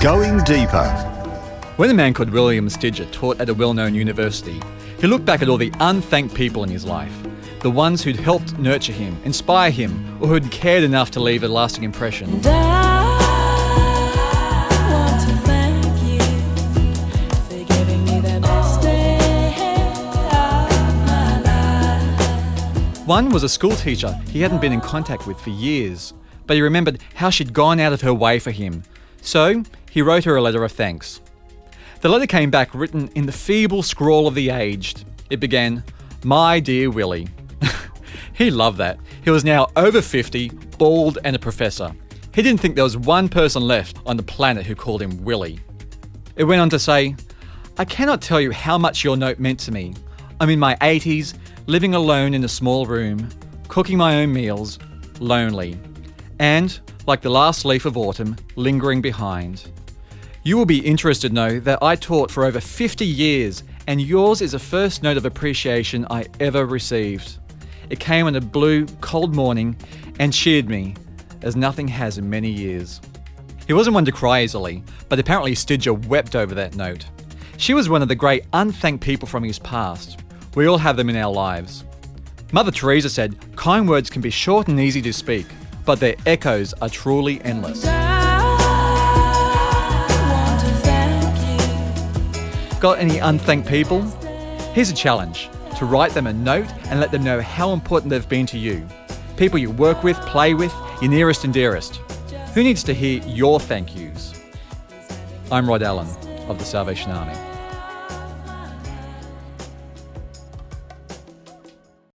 Going Deeper. When a man called William Stidger taught at a well-known university, he looked back at all the unthanked people in his life, the ones who'd helped nurture him, inspire him, or who'd cared enough to leave a lasting impression. And I want to thank you for giving me the best day of my life. One was a school teacher he hadn't been in contact with for years, but he remembered how she'd gone out of her way for him. So he wrote her a letter of thanks. The letter came back written in the feeble scrawl of the aged. It began, "My dear Willie." He loved that. He was now over 50, bald and a professor. He didn't think there was one person left on the planet who called him Willie. It went on to say, "I cannot tell you how much your note meant to me. I'm in my 80s, living alone in a small room, cooking my own meals, lonely. And, like the last leaf of autumn, lingering behind. You will be interested to know that I taught for over 50 years, and yours is the first note of appreciation I ever received. It came on a blue, cold morning and cheered me, as nothing has in many years." He wasn't one to cry easily, but apparently Stidger wept over that note. She was one of the great unthanked people from his past. We all have them in our lives. Mother Teresa said, "Kind words can be short and easy to speak, but their echoes are truly endless." Got any unthanked people? Here's a challenge: to write them a note and let them know how important they've been to you. People you work with, play with, your nearest and dearest. Who needs to hear your thank yous? I'm Rod Allen of the Salvation Army.